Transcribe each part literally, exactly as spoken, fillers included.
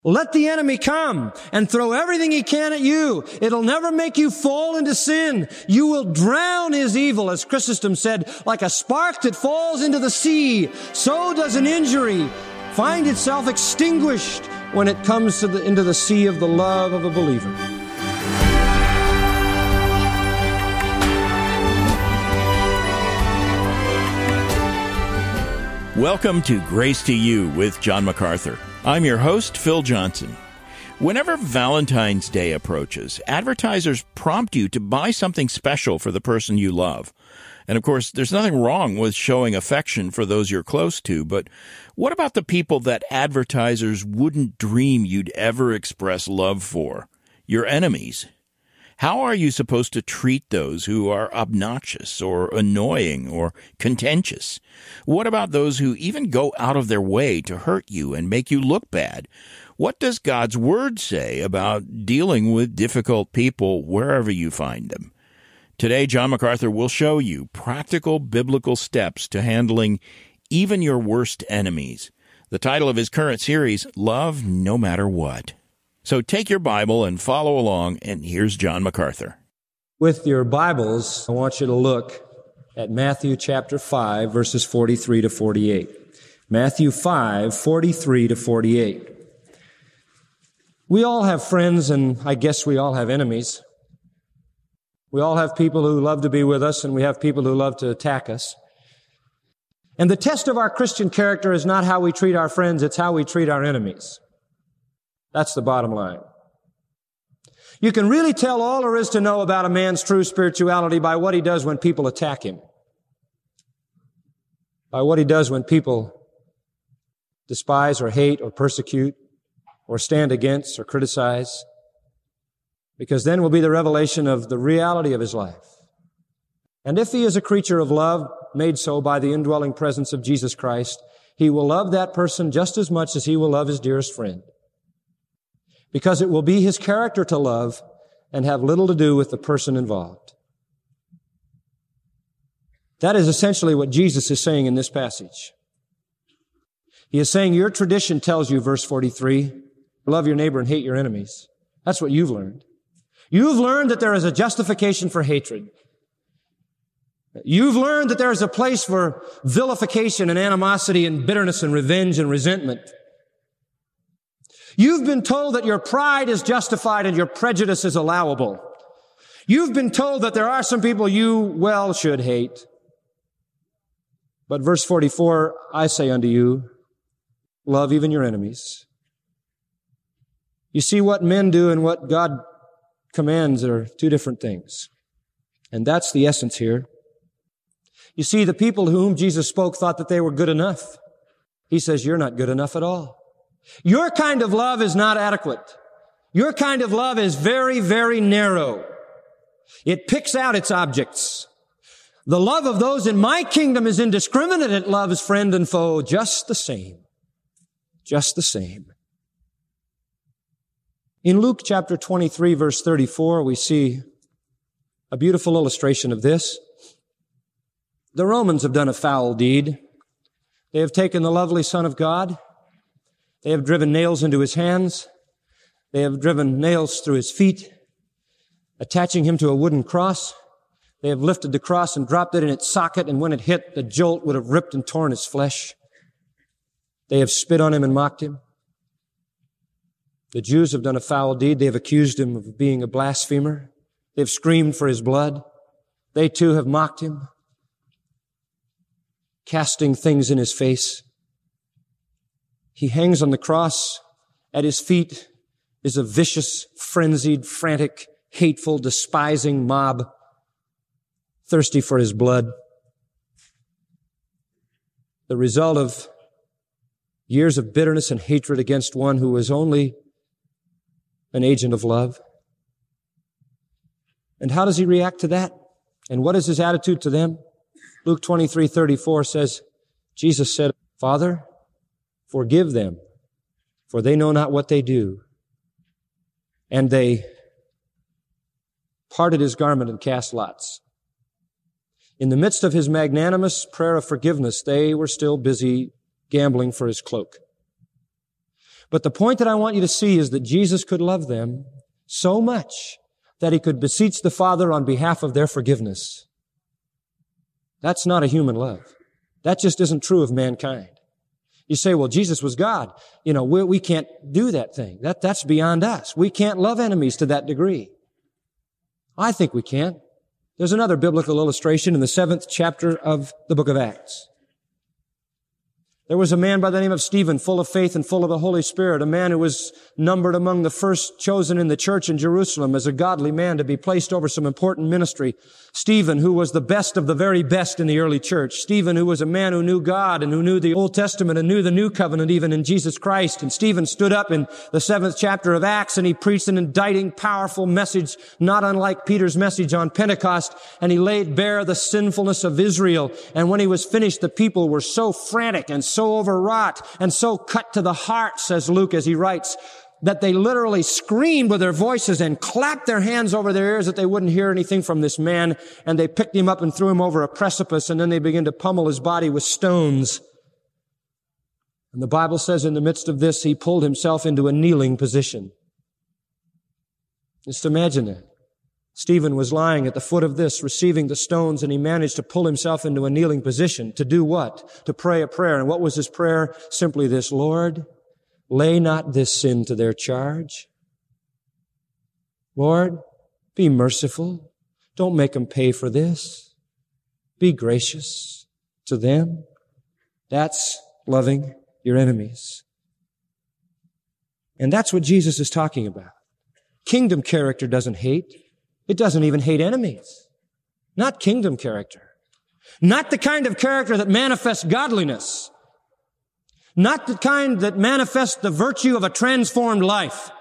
Let the enemy come and throw everything he can at you. It'll never make you fall into sin. You will drown his evil, as Chrysostom said, like a spark that falls into the sea. So does an injury find itself extinguished when it comes to the, into the sea of the love of a believer. Welcome to Grace to You with John MacArthur. I'm your host, Phil Johnson. Whenever Valentine's Day approaches, advertisers prompt you to buy something special for the person you love. And of course, there's nothing wrong with showing affection for those you're close to, but what about the people that advertisers wouldn't dream you'd ever express love for? Your enemies. How are you supposed to treat those who are obnoxious or annoying or contentious? What about those who even go out of their way to hurt you and make you look bad? What does God's Word say about dealing with difficult people wherever you find them? Today, John MacArthur will show you practical biblical steps to handling even your worst enemies. The title of his current series, Love No Matter What. So take your Bible and follow along, and here's John MacArthur. With your Bibles, I want you to look at Matthew chapter five, verses forty-three to forty-eight. Matthew five, forty-three to forty-eight. We all have friends, and I guess we all have enemies. We all have people who love to be with us, and we have people who love to attack us. And the test of our Christian character is not how we treat our friends, it's how we treat our enemies. That's the bottom line. You can really tell all there is to know about a man's true spirituality by what he does when people attack him. By what he does when people despise or hate or persecute or stand against or criticize. Because then will be the revelation of the reality of his life. And if he is a creature of love, made so by the indwelling presence of Jesus Christ, he will love that person just as much as he will love his dearest friend. Because it will be his character to love and have little to do with the person involved. That is essentially what Jesus is saying in this passage. He is saying your tradition tells you, verse forty-three, love your neighbor and hate your enemies. That's what you've learned. You've learned that there is a justification for hatred. You've learned that there is a place for vilification and animosity and bitterness and revenge and resentment. You've been told that your pride is justified and your prejudice is allowable. You've been told that there are some people you well should hate. But verse forty-four, I say unto you, love even your enemies. You see, what men do and what God commands are two different things. And that's the essence here. You see, the people to whom Jesus spoke thought that they were good enough. He says, you're not good enough at all. Your kind of love is not adequate. Your kind of love is very, very narrow. It picks out its objects. The love of those in my kingdom is indiscriminate. It loves friend and foe just the same. Just the same. In Luke chapter twenty-three, verse thirty-four, we see a beautiful illustration of this. The Romans have done a foul deed. They have taken the lovely Son of God. They have driven nails into his hands. They have driven nails through his feet, attaching him to a wooden cross. They have lifted the cross and dropped it in its socket, and when it hit, the jolt would have ripped and torn his flesh. They have spit on him and mocked him. The Jews have done a foul deed. They have accused him of being a blasphemer. They have screamed for his blood. They too have mocked him, casting things in his face. He hangs on the cross. At his feet is a vicious, frenzied, frantic, hateful, despising mob, thirsty for his blood. The result of years of bitterness and hatred against one who was only an agent of love. And how does he react to that? And what is his attitude to them? Luke twenty-three thirty-four says, Jesus said, Father, forgive them, for they know not what they do. And they parted his garment and cast lots. In the midst of his magnanimous prayer of forgiveness, they were still busy gambling for his cloak. But the point that I want you to see is that Jesus could love them so much that he could beseech the Father on behalf of their forgiveness. That's not a human love. That just isn't true of mankind. You say, well, Jesus was God. You know, we, we can't do that thing. That, that's beyond us. We can't love enemies to that degree. I think we can. There's another biblical illustration in the seventh chapter of the book of Acts. There was a man by the name of Stephen, full of faith and full of the Holy Spirit, a man who was numbered among the first chosen in the church in Jerusalem as a godly man to be placed over some important ministry. Stephen, who was the best of the very best in the early church. Stephen, who was a man who knew God and who knew the Old Testament and knew the New Covenant even in Jesus Christ. And Stephen stood up in the seventh chapter of Acts and he preached an indicting, powerful message, not unlike Peter's message on Pentecost. And he laid bare the sinfulness of Israel. And when he was finished, the people were so frantic and so overwrought and so cut to the heart, says Luke as he writes, that they literally screamed with their voices and clapped their hands over their ears that they wouldn't hear anything from this man. And they picked him up and threw him over a precipice, and then they began to pummel his body with stones. And the Bible says in the midst of this, he pulled himself into a kneeling position. Just imagine that. Stephen was lying at the foot of this, receiving the stones, and he managed to pull himself into a kneeling position. To do what? To pray a prayer. And what was his prayer? Simply this: Lord, lay not this sin to their charge. Lord, be merciful. Don't make them pay for this. Be gracious to them. That's loving your enemies. And that's what Jesus is talking about. Kingdom character doesn't hate. It doesn't even hate enemies. Not kingdom character. Not the kind of character that manifests godliness. Not the kind that manifests the virtue of a transformed life.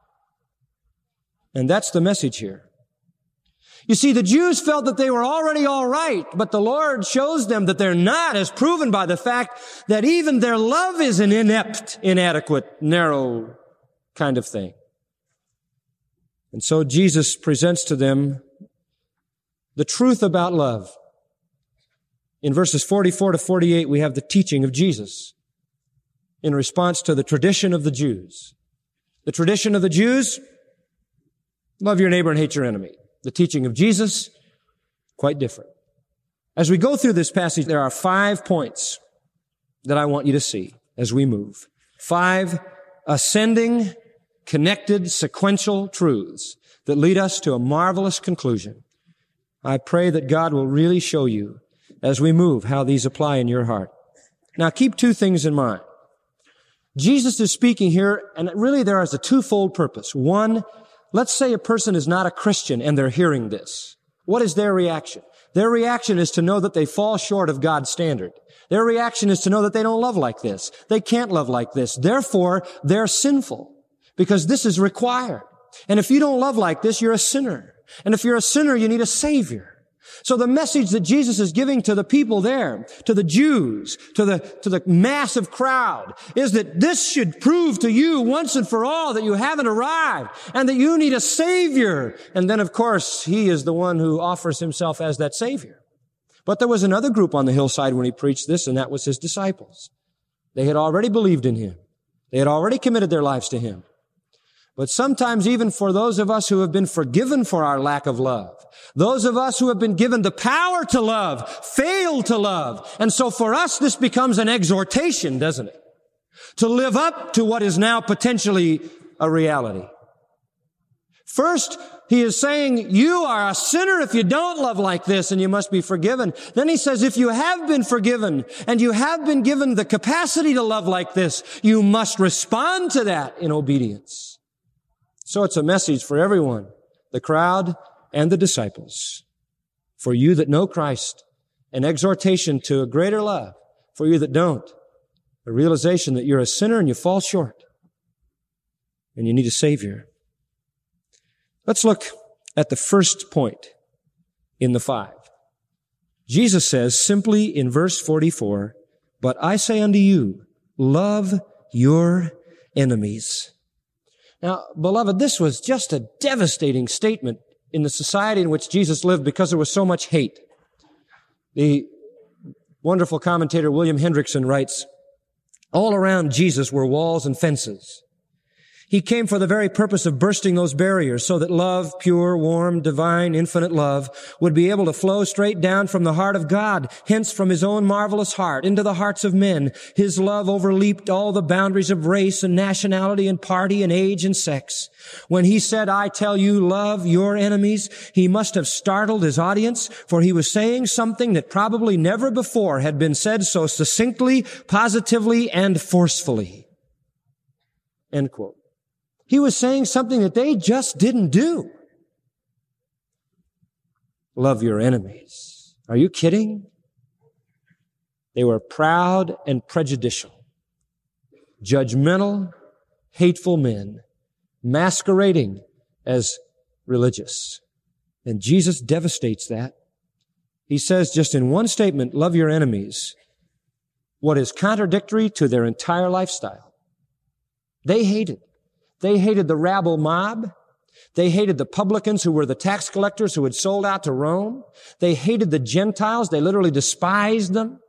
And that's the message here. You see, the Jews felt that they were already all right, but the Lord shows them that they're not, as proven by the fact that even their love is an inept, inadequate, narrow kind of thing. And so Jesus presents to them the truth about love. In verses forty-four to forty-eight, we have the teaching of Jesus in response to the tradition of the Jews. The tradition of the Jews, love your neighbor and hate your enemy. The teaching of Jesus, quite different. As we go through this passage, there are five points that I want you to see as we move. Five ascending, connected, sequential truths that lead us to a marvelous conclusion. I pray that God will really show you as we move how these apply in your heart. Now keep two things in mind. Jesus is speaking here, and really there is a twofold purpose. One, let's say a person is not a Christian and they're hearing this. What is their reaction? Their reaction is to know that they fall short of God's standard. Their reaction is to know that they don't love like this. They can't love like this. Therefore, they're sinful because this is required. And if you don't love like this, you're a sinner. And if you're a sinner, you need a Savior. So the message that Jesus is giving to the people there, to the Jews, to the, to the massive crowd, is that this should prove to you once and for all that you haven't arrived and that you need a Savior. And then, of course, He is the one who offers Himself as that Savior. But there was another group on the hillside when He preached this, and that was His disciples. They had already believed in Him. They had already committed their lives to Him. But sometimes even for those of us who have been forgiven for our lack of love, those of us who have been given the power to love, fail to love. And so for us, this becomes an exhortation, doesn't it? To live up to what is now potentially a reality. First, He is saying, you are a sinner if you don't love like this and you must be forgiven. Then He says, if you have been forgiven and you have been given the capacity to love like this, you must respond to that in obedience. So it's a message for everyone, the crowd and the disciples. For you that know Christ, an exhortation to a greater love. For you that don't, a realization that you're a sinner and you fall short and you need a Savior. Let's look at the first point in the five. Jesus says simply in verse forty-four, but I say unto you, love your enemies. Now, beloved, this was just a devastating statement in the society in which Jesus lived because there was so much hate. The wonderful commentator William Hendrickson writes, All around Jesus were walls and fences. He came for the very purpose of bursting those barriers so that love, pure, warm, divine, infinite love, would be able to flow straight down from the heart of God, hence from His own marvelous heart, into the hearts of men. His love overleaped all the boundaries of race and nationality and party and age and sex. When He said, I tell you, love your enemies, He must have startled His audience, for He was saying something that probably never before had been said so succinctly, positively, and forcefully. End quote. He was saying something that they just didn't do. Love your enemies. Are you kidding? They were proud and prejudicial, judgmental, hateful men, masquerading as religious. And Jesus devastates that. He says just in one statement, love your enemies, what is contradictory to their entire lifestyle. They hated. They hated the rabble mob. They hated the publicans who were the tax collectors who had sold out to Rome. They hated the Gentiles. They literally despised them.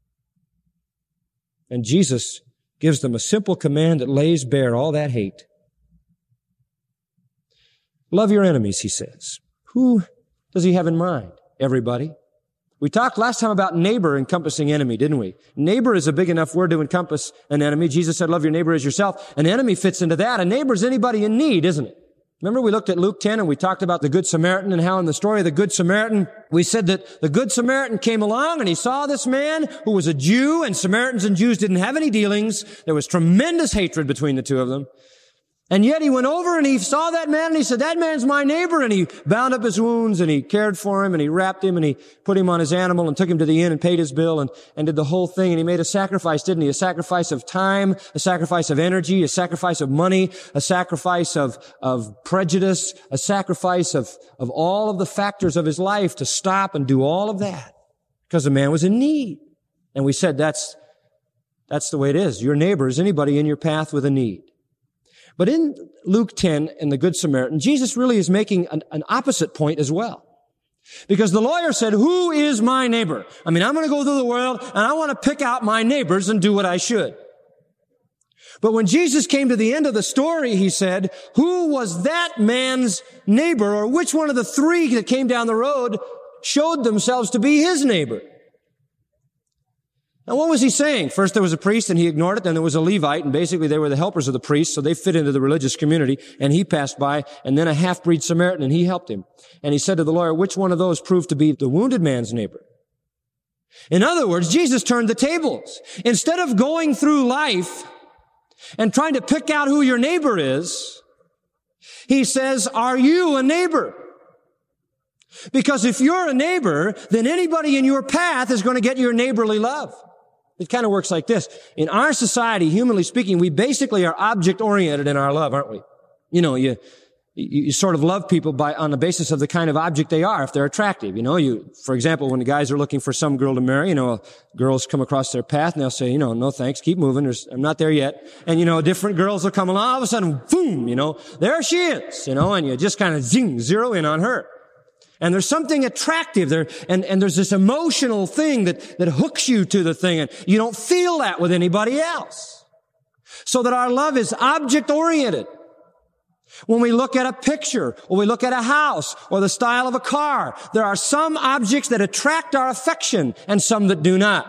And Jesus gives them a simple command that lays bare all that hate. Love your enemies, He says. Who does He have in mind? Everybody. We talked last time about neighbor encompassing enemy, didn't we? Neighbor is a big enough word to encompass an enemy. Jesus said, love your neighbor as yourself. An enemy fits into that. A neighbor is anybody in need, isn't it? Remember we looked at Luke ten and we talked about the Good Samaritan and how in the story of the Good Samaritan, we said that the Good Samaritan came along and he saw this man who was a Jew, and Samaritans and Jews didn't have any dealings. There was tremendous hatred between the two of them. And yet he went over and he saw that man and he said, that man's my neighbor. And he bound up his wounds and he cared for him and he wrapped him and he put him on his animal and took him to the inn and paid his bill and, and did the whole thing. And he made a sacrifice, didn't he? A sacrifice of time, a sacrifice of energy, a sacrifice of money, a sacrifice of, of prejudice, a sacrifice of, of all of the factors of his life to stop and do all of that because the man was in need. And we said that's, that's the way it is. Your neighbor is anybody in your path with a need. But in Luke ten and the Good Samaritan, Jesus really is making an, an opposite point as well. Because the lawyer said, who is my neighbor? I mean, I'm going to go through the world and I want to pick out my neighbors and do what I should. But when Jesus came to the end of the story, He said, who was that man's neighbor, or which one of the three that came down the road showed themselves to be His neighbor? Now, what was He saying? First, there was a priest and he ignored it. Then there was a Levite, and basically they were the helpers of the priest, so they fit into the religious community, and he passed by, and then a half-breed Samaritan, and he helped him. And he said to the lawyer, which one of those proved to be the wounded man's neighbor? In other words, Jesus turned the tables. Instead of going through life and trying to pick out who your neighbor is, He says, are you a neighbor? Because if you're a neighbor, then anybody in your path is going to get your neighborly love. It kind of works like this. In our society, humanly speaking, we basically are object-oriented in our love, aren't we? You know, you, you, you sort of love people by, on the basis of the kind of object they are, if they're attractive. You know, you, for example, when the guys are looking for some girl to marry, you know, girls come across their path and they'll say, you know, no thanks, keep moving, There's, I'm not there yet. And, you know, different girls will come along, all of a sudden, boom, you know, there she is, you know, and you just kind of zing, zero in on her. And there's something attractive there, and, and there's this emotional thing that, that hooks you to the thing, and you don't feel that with anybody else. So that our love is object-oriented. When we look at a picture, or we look at a house, or the style of a car, there are some objects that attract our affection, and some that do not.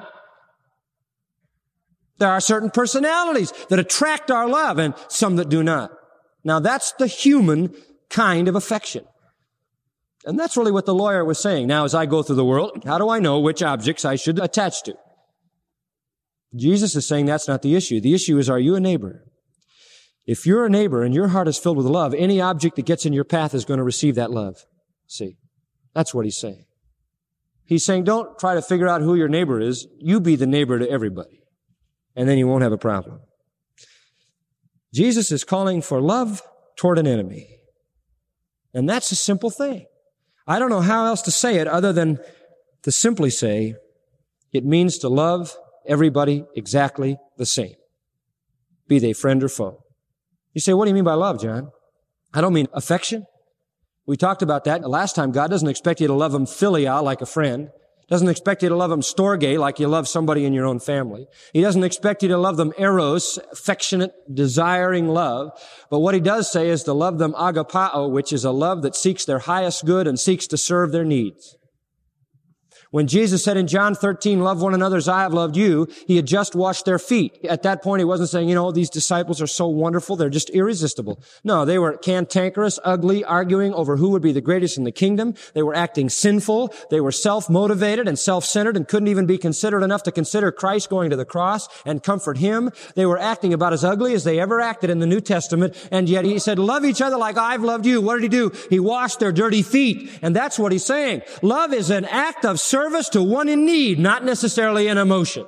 There are certain personalities that attract our love, and some that do not. Now that's the human kind of affection. And that's really what the lawyer was saying. Now, as I go through the world, how do I know which objects I should attach to? Jesus is saying that's not the issue. The issue is, are you a neighbor? If you're a neighbor and your heart is filled with love, any object that gets in your path is going to receive that love. See, that's what He's saying. He's saying, don't try to figure out who your neighbor is. You be the neighbor to everybody. And then you won't have a problem. Jesus is calling for love toward an enemy. And that's a simple thing. I don't know how else to say it other than to simply say it means to love everybody exactly the same, be they friend or foe. You say, what do you mean by love, John? I don't mean affection. We talked about that last time. God doesn't expect you to love Him filial like a friend. Doesn't expect you to love them storge like you love somebody in your own family. He doesn't expect you to love them eros, affectionate, desiring love. But what he does say is to love them agapao, which is a love that seeks their highest good and seeks to serve their needs. When Jesus said in John thirteen, love one another as I have loved you, he had just washed their feet. At that point, he wasn't saying, you know, these disciples are so wonderful, they're just irresistible. No, they were cantankerous, ugly, arguing over who would be the greatest in the kingdom. They were acting sinful. They were self-motivated and self-centered and couldn't even be considerate enough to consider Christ going to the cross and comfort him. They were acting about as ugly as they ever acted in the New Testament. And yet he said, love each other like I've loved you. What did he do? He washed their dirty feet. And that's what he's saying. Love is an act of service to one in need, not necessarily an emotion.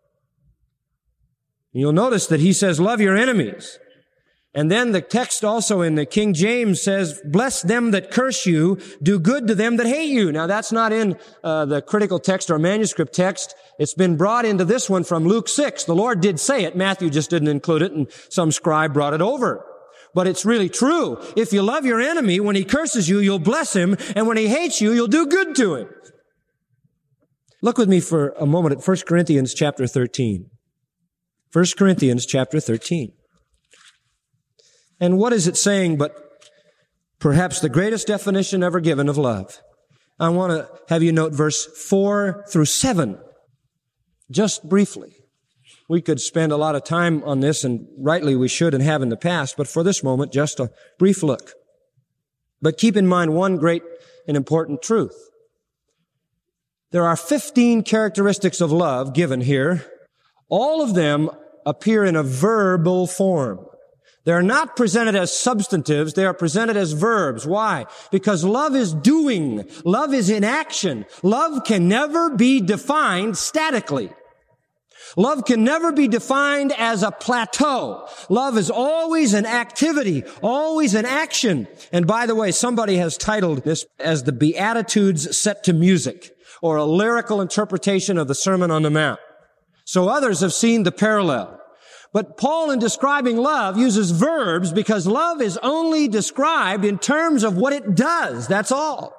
You'll notice that he says, love your enemies. And then the text also in the King James says, bless them that curse you, do good to them that hate you. Now that's not in uh, the critical text or manuscript text. It's been brought into this one from Luke six. The Lord did say it. Matthew just didn't include it, and some scribe brought it over. But it's really true. If you love your enemy, when he curses you, you'll bless him, and when he hates you, you'll do good to him. Look with me for a moment at First Corinthians chapter thirteen. First Corinthians chapter thirteen. And what is it saying but perhaps the greatest definition ever given of love? I want to have you note verse four through seven, just briefly. We could spend a lot of time on this, and rightly we should and have in the past, but for this moment, just a brief look. But keep in mind one great and important truth. There are fifteen characteristics of love given here. All of them appear in a verbal form. They're not presented as substantives. They are presented as verbs. Why? Because love is doing. Love is in action. Love can never be defined statically. Love can never be defined as a plateau. Love is always an activity, always an action. And by the way, somebody has titled this as the Beatitudes set to music, or a lyrical interpretation of the Sermon on the Mount. So others have seen the parallel. But Paul, in describing love, uses verbs because love is only described in terms of what it does. That's all.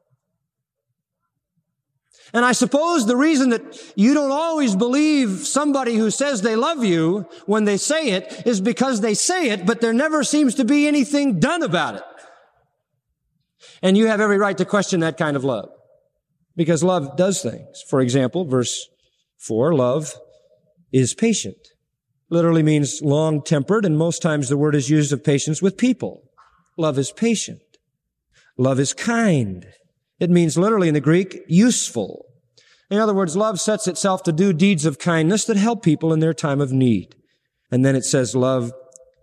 And I suppose the reason that you don't always believe somebody who says they love you when they say it is because they say it, but there never seems to be anything done about it. And you have every right to question that kind of love. Because love does things. For example, verse four, love is patient. Literally means long-tempered, and most times the word is used of patience with people. Love is patient. Love is kind. It means literally in the Greek, useful. In other words, love sets itself to do deeds of kindness that help people in their time of need. And then it says love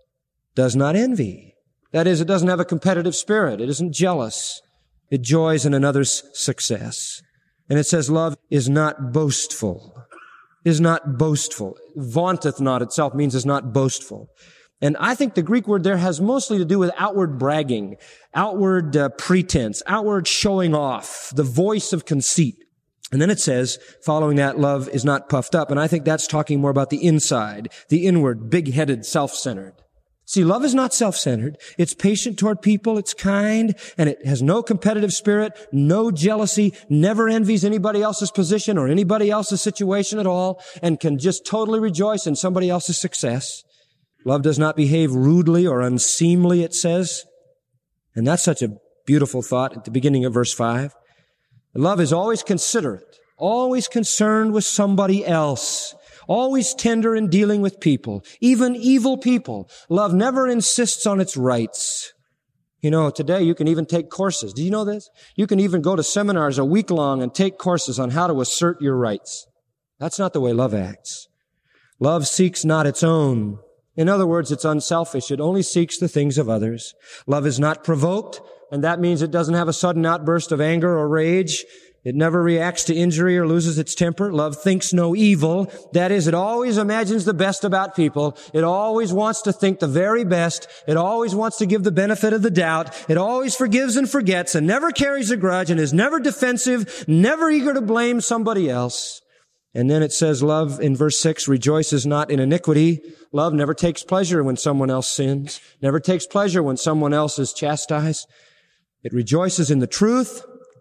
does not envy. That is, it doesn't have a competitive spirit. It isn't jealous. It joys in another's success. And it says love is not boastful. Is not boastful. Vaunteth not itself means is not boastful. And I think the Greek word there has mostly to do with outward bragging, outward uh, pretense, outward showing off, the voice of conceit. And then it says, following that, love is not puffed up. And I think that's talking more about the inside, the inward, big-headed, self-centered. See, love is not self-centered. It's patient toward people. It's kind, and it has no competitive spirit, no jealousy, never envies anybody else's position or anybody else's situation at all, and can just totally rejoice in somebody else's success. Love does not behave rudely or unseemly, it says. And that's such a beautiful thought at the beginning of verse five. Love is always considerate, always concerned with somebody else. Always tender in dealing with people, even evil people. Love never insists on its rights. You know, today you can even take courses. Do you know this? You can even go to seminars a week long and take courses on how to assert your rights. That's not the way love acts. Love seeks not its own. In other words, it's unselfish. It only seeks the things of others. Love is not provoked, and that means it doesn't have a sudden outburst of anger or rage. It never reacts to injury or loses its temper. Love thinks no evil. That is, it always imagines the best about people. It always wants to think the very best. It always wants to give the benefit of the doubt. It always forgives and forgets and never carries a grudge and is never defensive, never eager to blame somebody else. And then it says love in verse six rejoices not in iniquity. Love never takes pleasure when someone else sins, never takes pleasure when someone else is chastised. It rejoices in the truth.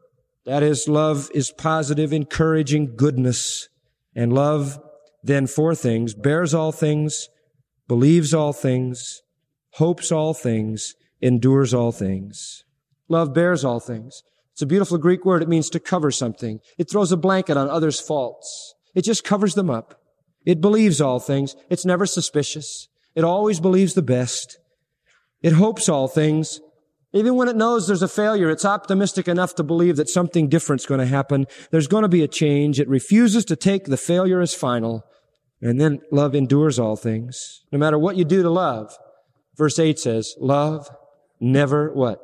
That is, love is positive, encouraging goodness. And love, then, four things: bears all things, believes all things, hopes all things, endures all things. Love bears all things. It's a beautiful Greek word. It means to cover something. It throws a blanket on others' faults. It just covers them up. It believes all things. It's never suspicious. It always believes the best. It hopes all things. Even when it knows there's a failure, it's optimistic enough to believe that something different's going to happen. There's going to be a change. It refuses to take the failure as final. And then love endures all things. No matter what you do to love. Verse eight says, love never what?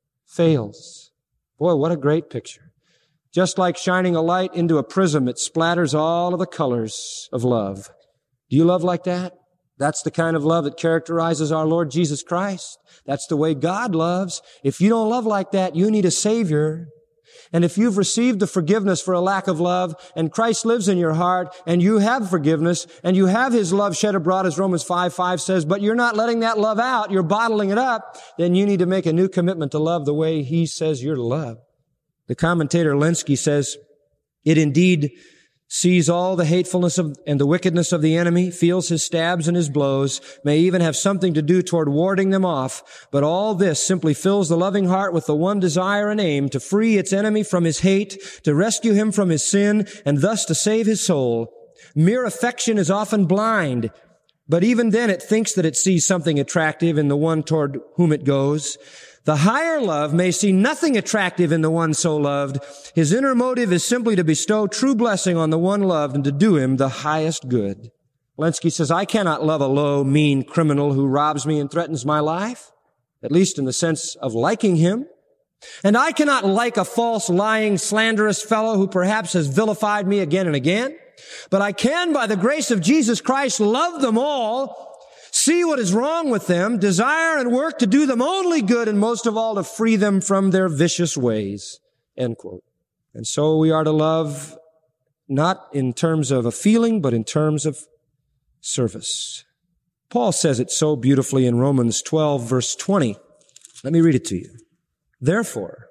Fails. Boy, what a great picture. Just like shining a light into a prism, it splatters all of the colors of love. Do you love like that? That's the kind of love that characterizes our Lord Jesus Christ. That's the way God loves. If you don't love like that, you need a Savior. And if you've received the forgiveness for a lack of love, and Christ lives in your heart, and you have forgiveness, and you have His love shed abroad, as Romans five five says, but you're not letting that love out, you're bottling it up, then you need to make a new commitment to love the way He says you're to love. The commentator Lenski says, it indeed sees all the hatefulness of, and the wickedness of the enemy, feels his stabs and his blows, may even have something to do toward warding them off. But all this simply fills the loving heart with the one desire and aim to free its enemy from his hate, to rescue him from his sin, and thus to save his soul. Mere affection is often blind, but even then it thinks that it sees something attractive in the one toward whom it goes. The higher love may see nothing attractive in the one so loved. His inner motive is simply to bestow true blessing on the one loved and to do him the highest good. Lenski says, I cannot love a low, mean criminal who robs me and threatens my life, at least in the sense of liking him. And I cannot like a false, lying, slanderous fellow who perhaps has vilified me again and again. But I can, by the grace of Jesus Christ, love them all, see what is wrong with them, desire and work to do them only good, and most of all to free them from their vicious ways. End quote. And so we are to love not in terms of a feeling, but in terms of service. Paul says it so beautifully in Romans twelve, verse twenty. Let me read it to you. Therefore,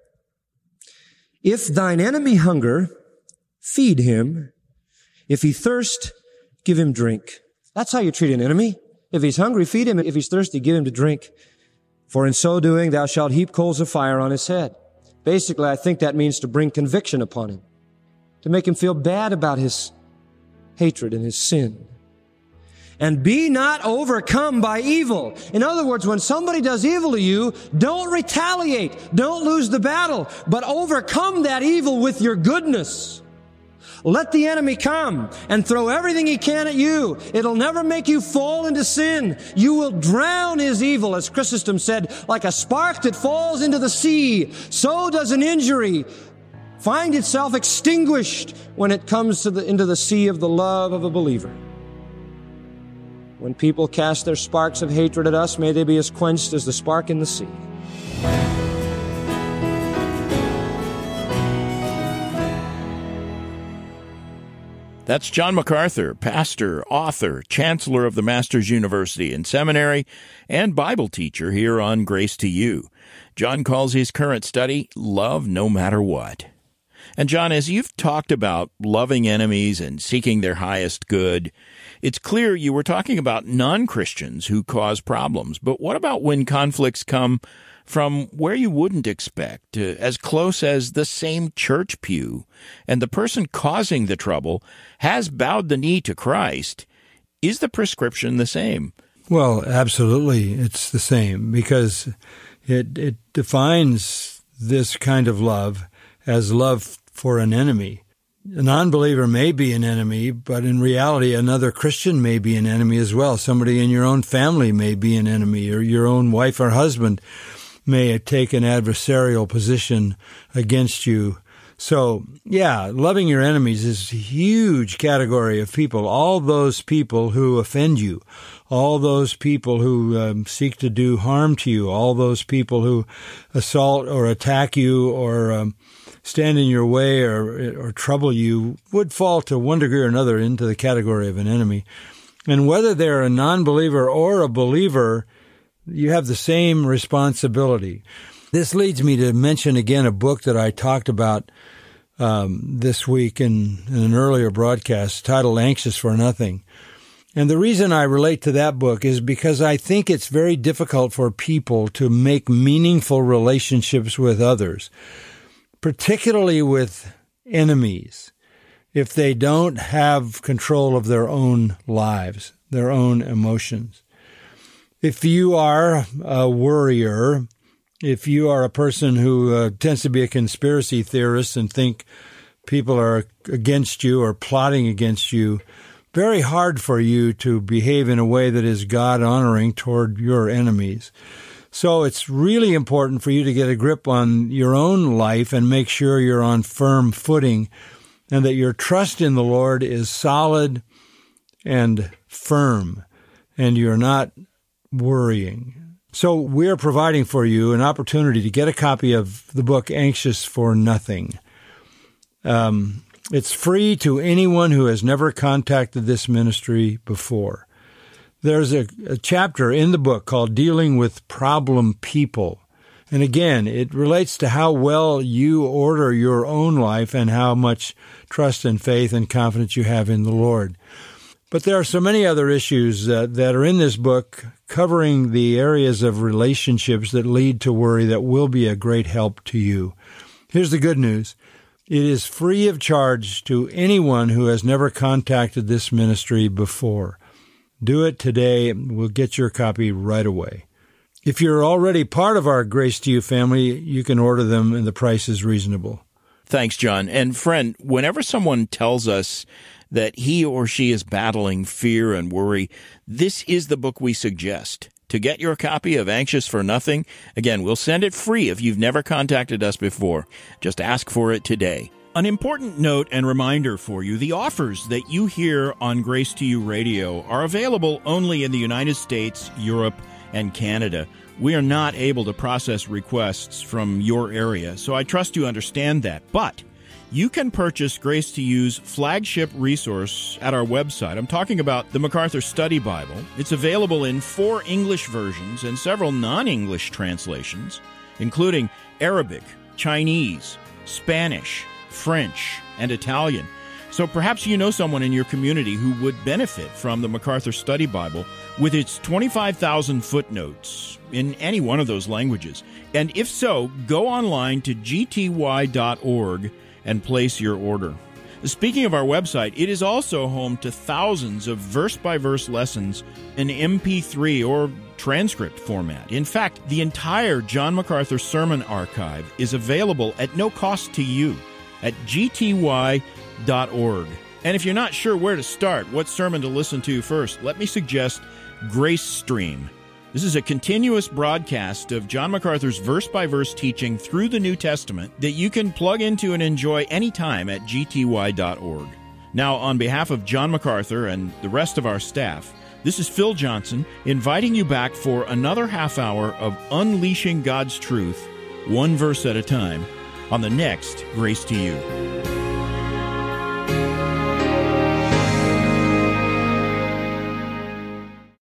if thine enemy hunger, feed him. If he thirst, give him drink. That's how you treat an enemy. If he's hungry, feed him. If he's thirsty, give him to drink. For in so doing, thou shalt heap coals of fire on his head. Basically, I think that means to bring conviction upon him, to make him feel bad about his hatred and his sin. And be not overcome by evil. In other words, when somebody does evil to you, don't retaliate. Don't lose the battle, but overcome that evil with your goodness. Let the enemy come and throw everything he can at you. It'll never make you fall into sin. You will drown his evil, as Chrysostom said, like a spark that falls into the sea. So does an injury find itself extinguished when it comes to the, into the sea of the love of a believer. When people cast their sparks of hatred at us, may they be as quenched as the spark in the sea. That's John MacArthur, pastor, author, chancellor of the Masters University and Seminary, and Bible teacher here on Grace to You. John calls his current study, Love No Matter What. And John, as you've talked about loving enemies and seeking their highest good, it's clear you were talking about non-Christians who cause problems. But what about when conflicts come from where you wouldn't expect, uh, as close as the same church pew, and the person causing the trouble has bowed the knee to Christ? Is the prescription the same? Well, absolutely, it's the same, because it it defines this kind of love as love for an enemy. A non-believer may be an enemy, but in reality, another Christian may be an enemy as well. Somebody in your own family may be an enemy, or your own wife or husband may take an adversarial position against you. So, yeah, loving your enemies is a huge category of people. All those people who offend you, all those people who um, seek to do harm to you, all those people who assault or attack you or um, stand in your way or, or trouble you would fall to one degree or another into the category of an enemy. And whether they're a non-believer or a believer, you have the same responsibility. This leads me to mention again a book that I talked about um, this week in, in an earlier broadcast titled Anxious for Nothing. And the reason I relate to that book is because I think it's very difficult for people to make meaningful relationships with others, particularly with enemies, if they don't have control of their own lives, their own emotions. If you are a worrier, if you are a person who uh, tends to be a conspiracy theorist and think people are against you or plotting against you, very hard for you to behave in a way that is God-honoring toward your enemies. So it's really important for you to get a grip on your own life and make sure you're on firm footing and that your trust in the Lord is solid and firm and you're not worrying. So we're providing for you an opportunity to get a copy of the book Anxious for Nothing. Um, it's free to anyone who has never contacted this ministry before. There's a, a chapter in the book called Dealing with Problem People. And again, it relates to how well you order your own life and how much trust and faith and confidence you have in the Lord. But there are so many other issues uh, that are in this book covering the areas of relationships that lead to worry that will be a great help to you. Here's the good news. It is free of charge to anyone who has never contacted this ministry before. Do it today. We'll get your copy right away. If you're already part of our Grace to You family, you can order them and the price is reasonable. Thanks, John. And friend, whenever someone tells us that he or she is battling fear and worry, this is the book we suggest. To get your copy of Anxious for Nothing, again, we'll send it free if you've never contacted us before. Just ask for it today. An important note and reminder for you, the offers that you hear on Grace to You Radio are available only in the United States, Europe, and Canada. We are not able to process requests from your area, so I trust you understand that. But you can purchase Grace to You's flagship resource at our website. I'm talking about the MacArthur Study Bible. It's available in four English versions and several non-English translations, including Arabic, Chinese, Spanish, French, and Italian. So perhaps you know someone in your community who would benefit from the MacArthur Study Bible with its twenty-five thousand footnotes in any one of those languages. And if so, go online to g t y dot org and place your order. Speaking of our website, it is also home to thousands of verse-by-verse lessons in M P three or transcript format. In fact, the entire John MacArthur Sermon Archive is available at no cost to you at g t y dot org. And if you're not sure where to start, what sermon to listen to first, let me suggest Grace Stream. This is a continuous broadcast of John MacArthur's verse-by-verse teaching through the New Testament that you can plug into and enjoy anytime at g t y dot org. Now, on behalf of John MacArthur and the rest of our staff, this is Phil Johnson inviting you back for another half hour of unleashing God's truth, one verse at a time, on the next Grace to You.